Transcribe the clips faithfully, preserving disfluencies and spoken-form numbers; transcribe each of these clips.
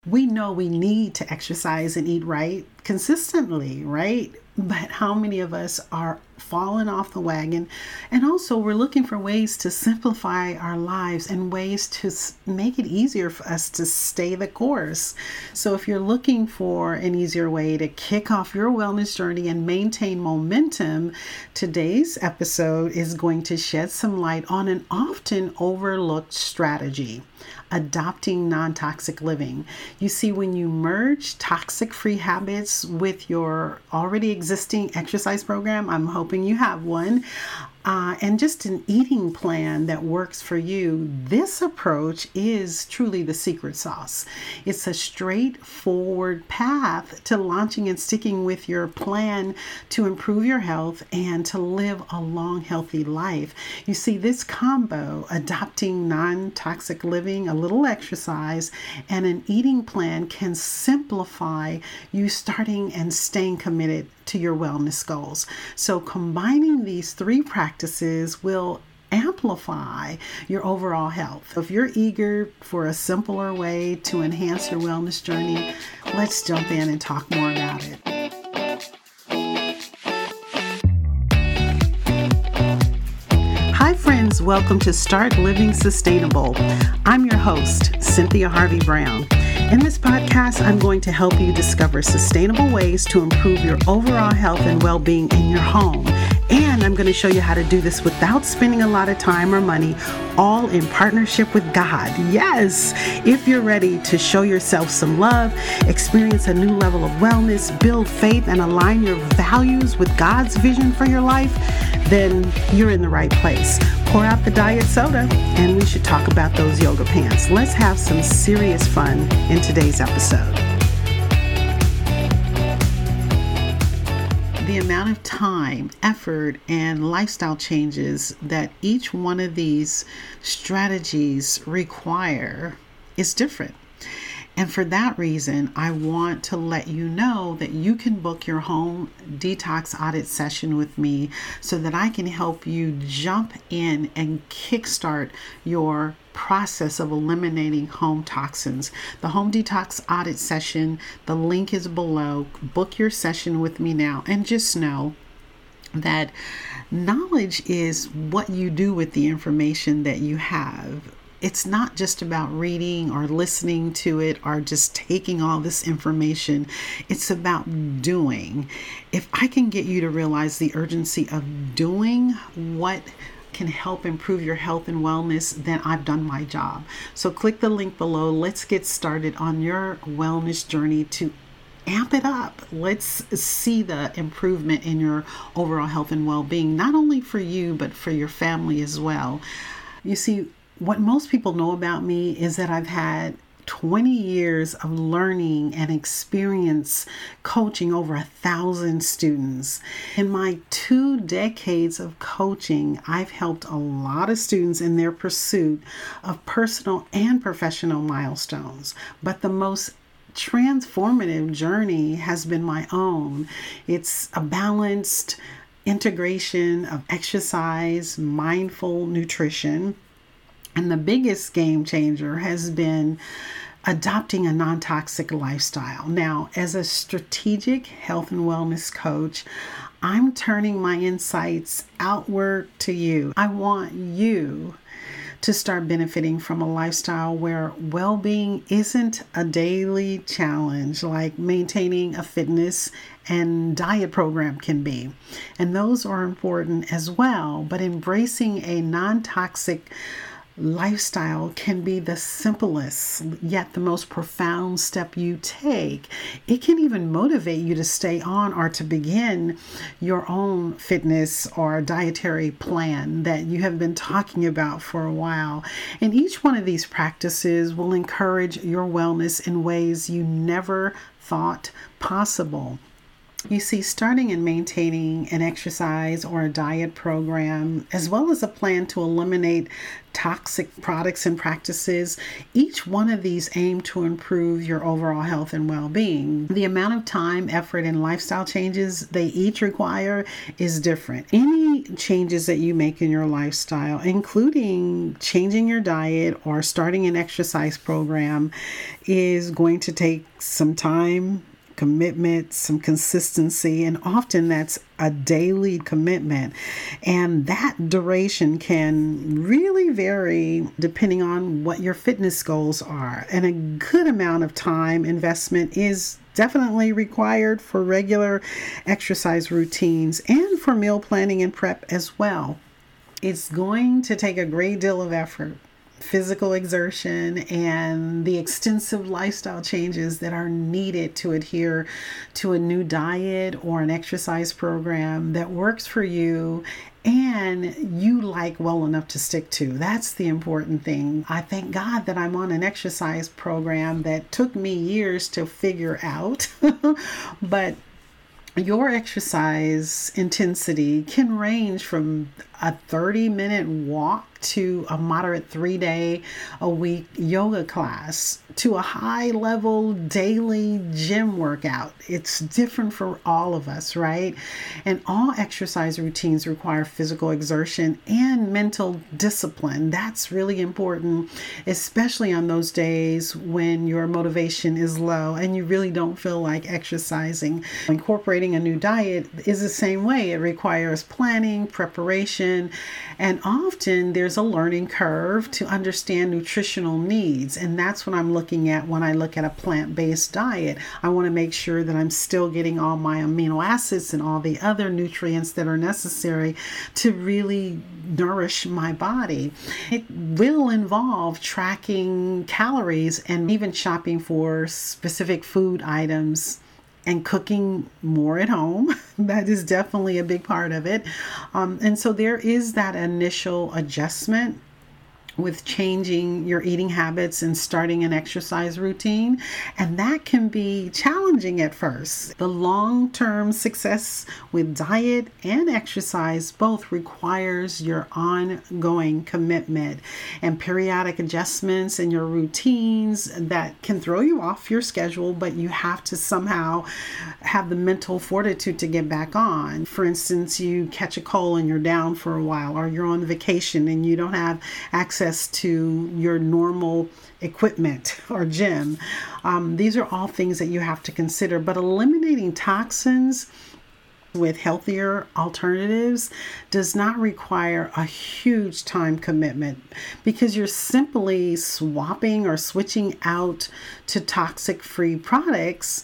We know we need to exercise and eat right consistently, right? But how many of us are falling off the wagon? And also we're looking for ways to simplify our lives and ways to make it easier for us to stay the course. So if you're looking for an easier way to kick off your wellness journey and maintain momentum, today's episode is going to shed some light on an often overlooked strategy: adopting non-toxic living. You see, when you merge toxic-free habits with your already existing exercise program, I'm hoping you have one, uh, and just an eating plan that works for you, this approach is truly the secret sauce. It's a straightforward path to launching and sticking with your plan to improve your health and to live a long, healthy life. You see, this combo, adopting non-toxic living, a little exercise, and an eating plan, can simplify you starting and staying committed to your wellness goals. So combining these three practices will amplify your overall health. If you're eager for a simpler way to enhance your wellness journey, let's jump in and talk more about it. Hi friends, welcome to Start Living Sustainable. I'm your host, Cynthia Harvey Brown. In this podcast, I'm going to help you discover sustainable ways to improve your overall health and well-being in your home. And I'm going to show you how to do this without spending a lot of time or money, all in partnership with God. Yes, if you're ready to show yourself some love, experience a new level of wellness, build faith, and align your values with God's vision for your life, then you're in the right place. Pour out the diet soda, and we should talk about those yoga pants. Let's have some serious fun in today's episode. The amount of time, effort, and lifestyle changes that each one of these strategies require is different. And for that reason, I want to let you know that you can book your home detox audit session with me so that I can help you jump in and kickstart your process of eliminating home toxins. The home detox audit session, the link is below. Book your session with me now, and just know that knowledge is what you do with the information that you have. It's not just about reading or listening to it or just taking all this information. It's about doing. If I can get you to realize the urgency of doing what can help improve your health and wellness, then I've done my job. So click the link below. Let's get started on your wellness journey to amp it up. Let's see the improvement in your overall health and well-being, not only for you, but for your family as well. You see, what most people know about me is that I've had twenty years of learning and experience coaching over a thousand students. In my two decades of coaching, I've helped a lot of students in their pursuit of personal and professional milestones. But the most transformative journey has been my own. It's a balanced integration of exercise, mindful nutrition, and the biggest game changer has been adopting a non-toxic lifestyle. Now, as a strategic health and wellness coach, I'm turning my insights outward to you. I want you to start benefiting from a lifestyle where well-being isn't a daily challenge like maintaining a fitness and diet program can be. And those are important as well, but embracing a non-toxic lifestyle can be the simplest yet the most profound step you take. It can even motivate you to stay on or to begin your own fitness or dietary plan that you have been talking about for a while. And each one of these practices will encourage your wellness in ways you never thought possible. You see, starting and maintaining an exercise or a diet program, as well as a plan to eliminate toxic products and practices, each one of these aim to improve your overall health and well-being. The amount of time, effort, and lifestyle changes they each require is different. Any any changes that you make in your lifestyle, including changing your diet or starting an exercise program, is going to take some time, commitment, some consistency, and often that's a daily commitment. And that duration can really vary depending on what your fitness goals are. And a good amount of time investment is definitely required for regular exercise routines and for meal planning and prep as well. It's going to take a great deal of effort, physical exertion, and the extensive lifestyle changes that are needed to adhere to a new diet or an exercise program that works for you and you like well enough to stick to. That's the important thing. I thank God that I'm on an exercise program that took me years to figure out, but your exercise intensity can range from a thirty minute walk to a moderate three day a week yoga class to a high level daily gym workout. It's different for all of us, right? And all exercise routines require physical exertion and mental discipline. That's really important, especially on those days when your motivation is low and you really don't feel like exercising. Incorporating a new diet is the same way. It requires planning, preparation, and often there's a learning curve to understand nutritional needs. And that's what I'm looking at when I look at a plant-based diet. I want to make sure that I'm still getting all my amino acids and all the other nutrients that are necessary to really nourish my body. It will involve tracking calories and even shopping for specific food items and cooking more at home. That is definitely a big part of it. Um, and so there is that initial adjustment with changing your eating habits and starting an exercise routine. And that can be challenging at first. The long-term success with diet and exercise both requires your ongoing commitment and periodic adjustments in your routines that can throw you off your schedule, but you have to somehow have the mental fortitude to get back on. For instance, you catch a cold and you're down for a while, or you're on vacation and you don't have access to your normal equipment or gym. Um, these are all things that you have to consider, but eliminating toxins with healthier alternatives does not require a huge time commitment because you're simply swapping or switching out to toxic-free products.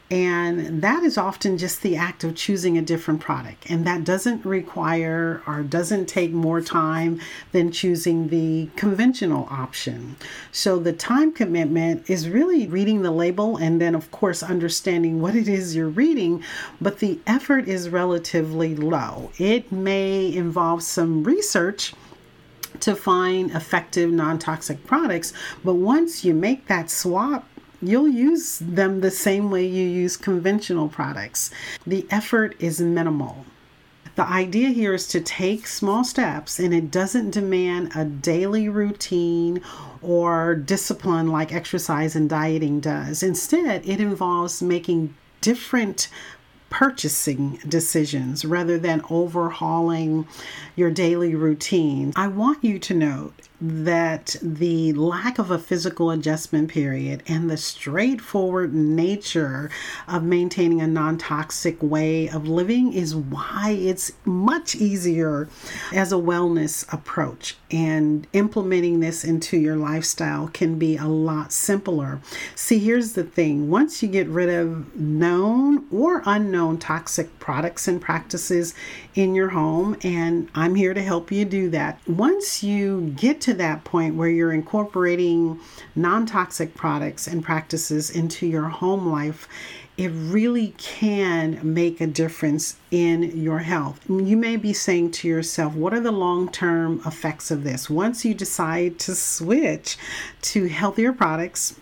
And that is often just the act of choosing a different product. And that doesn't require or doesn't take more time than choosing the conventional option. So the time commitment is really reading the label and then, of course, understanding what it is you're reading. But the effort is relatively low. It may involve some research to find effective non-toxic products. But once you make that swap, you'll use them the same way you use conventional products. The effort is minimal. The idea here is to take small steps, and it doesn't demand a daily routine or discipline like exercise and dieting does. Instead, it involves making different purchasing decisions rather than overhauling your daily routine. I want you to note that the lack of a physical adjustment period and the straightforward nature of maintaining a non-toxic way of living is why it's much easier as a wellness approach. And implementing this into your lifestyle can be a lot simpler. See, here's the thing. Once you get rid of known or unknown toxic products and practices in your home, and I'm here to help you do that. Once you get to that point where you're incorporating non-toxic products and practices into your home life, it really can make a difference in your health. You may be saying to yourself, what are the long-term effects of this? Once you decide to switch to healthier products,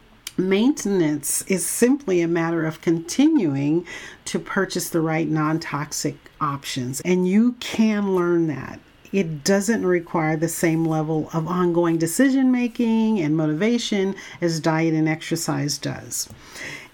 maintenance is simply a matter of continuing to purchase the right non-toxic options. And you can learn that. It doesn't require the same level of ongoing decision making and motivation as diet and exercise does.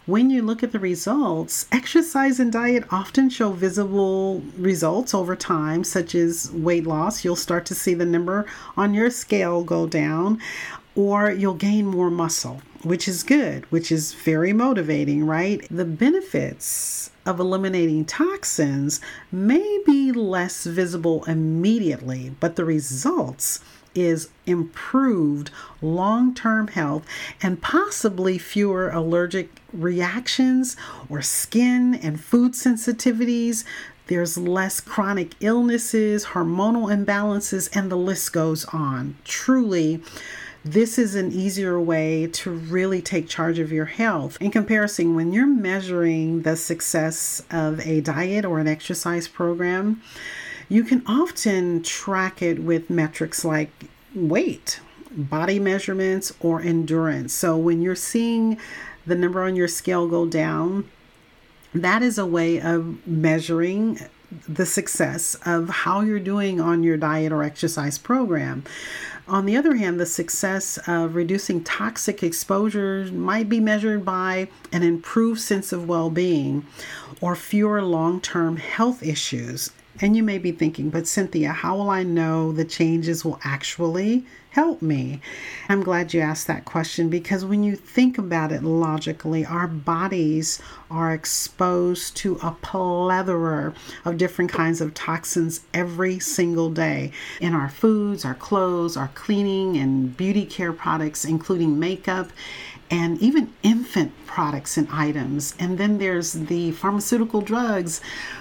When you look at the results, exercise and diet often show visible results over time, such as weight loss. You'll start to see the number on your scale go down, or you'll gain more muscle, which is good, which is very motivating, right? The benefits of eliminating toxins may be less visible immediately, but the results is improved long-term health and possibly fewer allergic reactions or skin and food sensitivities. There's less chronic illnesses, hormonal imbalances, and the list goes on. Truly, this is an easier way to really take charge of your health. In comparison, when you're measuring the success of a diet or an exercise program, you can often track it with metrics like weight, body measurements, or endurance. So when you're seeing the number on your scale go down, that is a way of measuring the success of how you're doing on your diet or exercise program. On the other hand, the success of reducing toxic exposure might be measured by an improved sense of well-being or fewer long-term health issues. And you may be thinking, but Cynthia, how will I know the changes will actually help me? I'm glad you asked that question, because when you think about it logically, our bodies are exposed to a plethora of different kinds of toxins every single day in our foods, our clothes, our cleaning and beauty care products, including makeup, and even infant products and items. And then there's the pharmaceutical drugs.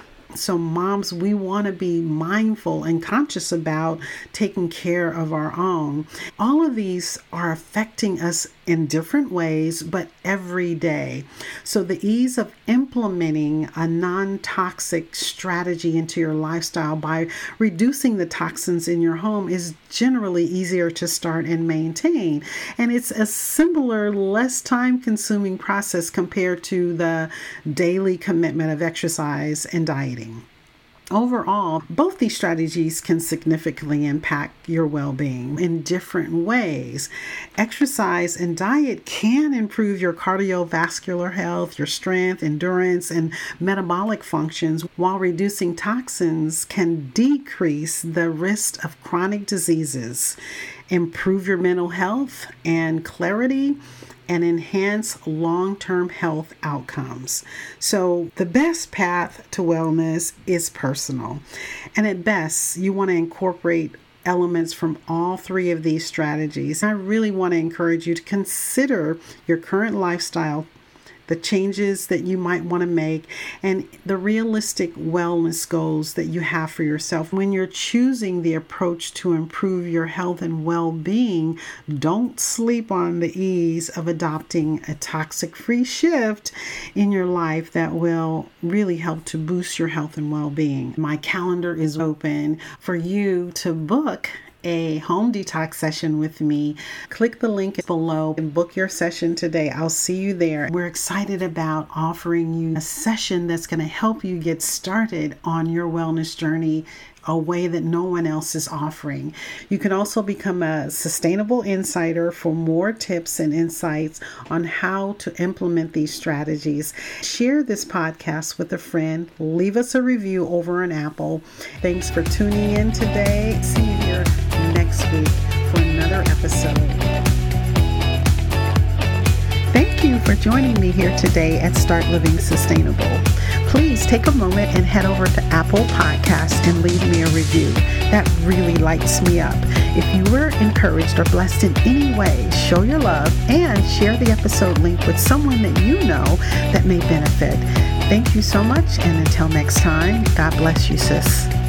So moms, we want to be mindful and conscious about taking care of our own. All of these are affecting us in different ways, but every day. So the ease of implementing a non-toxic strategy into your lifestyle by reducing the toxins in your home is generally easier to start and maintain. And it's a similar, less time-consuming process compared to the daily commitment of exercise and dieting. Overall, both these strategies can significantly impact your well-being in different ways. Exercise and diet can improve your cardiovascular health, your strength, endurance, and metabolic functions, while reducing toxins can decrease the risk of chronic diseases, improve your mental health and clarity, and enhance long-term health outcomes. So the best path to wellness is personal. And at best, you want to incorporate elements from all three of these strategies. I really want to encourage you to consider your current lifestyle, the changes that you might want to make, and the realistic wellness goals that you have for yourself. When you're choosing the approach to improve your health and well-being, don't sleep on the ease of adopting a toxic-free shift in your life that will really help to boost your health and well-being. My calendar is open for you to book a home detox session with me. Click the link below and book your session today. I'll see you there. We're excited about offering you a session that's going to help you get started on your wellness journey a way that no one else is offering. You can also become a sustainable insider for more tips and insights on how to implement these strategies. Share this podcast with a friend. Leave us a review over on Apple. Thanks for tuning in today. See you here next week for another episode. Thank you for joining me here today at Start Living Sustainable. Please take a moment and head over to Apple Podcasts and leave me a review. That really lights me up. If you were encouraged or blessed in any way, show your love and share the episode link with someone that you know that may benefit. Thank you so much, and until next time, God bless you, sis.